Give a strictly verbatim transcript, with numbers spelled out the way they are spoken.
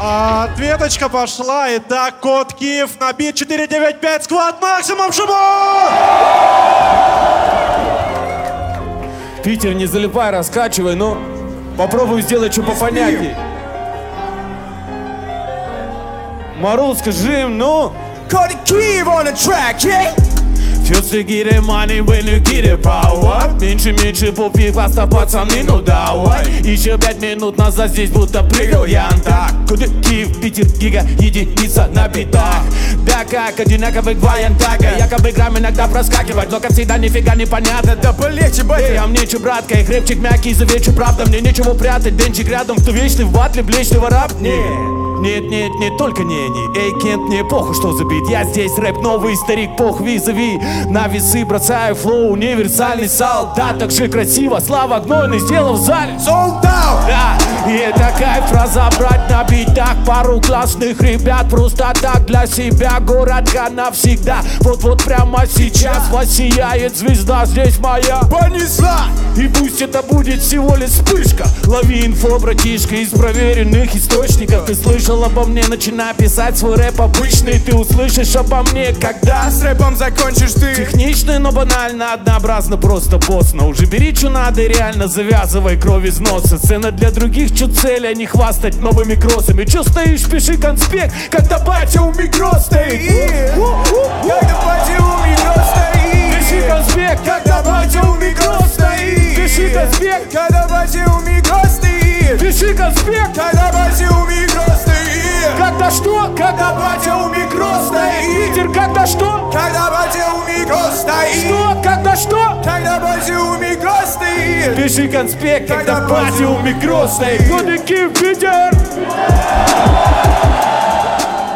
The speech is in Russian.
Ответочка пошла. Итак, код Киев на бит четыре девять пять. Сквад максимум шуму! Питер, не залипай, раскачивай, ну. Попробуй сделать что попонятней. Марул, скажи им, ну. Call the Kiev on the track, yeah? First you get the money when you get the power. Меньше-меньше попей, классно, пацаны, ну давай. Еще пять минут назад здесь будто прыгал я так. Куда Киев, Питер, гига, единица на битах. Да как одинаковый гвоентага. Якобы грамм иногда проскакивать, но как всегда нифига не понятно. Да полегче, батя. Эй, а мне че, братка, и хребчик мягкий, завечу, правда. Мне нечего прятать, денчик рядом. Кто вечный в батле, блечного раб? Нет. Нет, нет, не только не они. Эй, Кент, мне похуй, что забит. Я здесь рэп новый, старик, пох, визави. На весы бросаю флоу, универсальный солдат. Так же красиво, слава гнойный, сделал в зале Sold out! Да, и это кайф разобрать на битах пару классных ребят. Просто так для себя, городка навсегда. Вот-вот прямо сейчас воссияет звезда, здесь моя Понесла! И пусть это будет всего лишь вспышка. Лови инфо, братишка, из проверенных источников. Ты слышал обо мне, начинай писать свой рэп обычный. Ты услышишь обо мне, когда с рэпом закончишь ты. Технично, но банально, однообразно, просто постно. Уже бери, что надо, и реально завязывай кровь из носа. Сцена для других, чё цель, а не хвастать новыми кроссами. Чё стоишь, пиши конспект, когда батя у микро стоит. Когда батя у микро стоит. Пиши конспект, Когда батя у микро стоит. Пиши конспект, Когда батя у микро стоит. пиши конспект. Когда батя у микро стоит. Когда что? Когда батя у микро стоит. Питер, когда что? Когда батя у микро стоит. Что? Когда что? Когда батя у микро стоит. Пиши конспект, когда Когда батя у микро стоит. Куда Киев, Питер?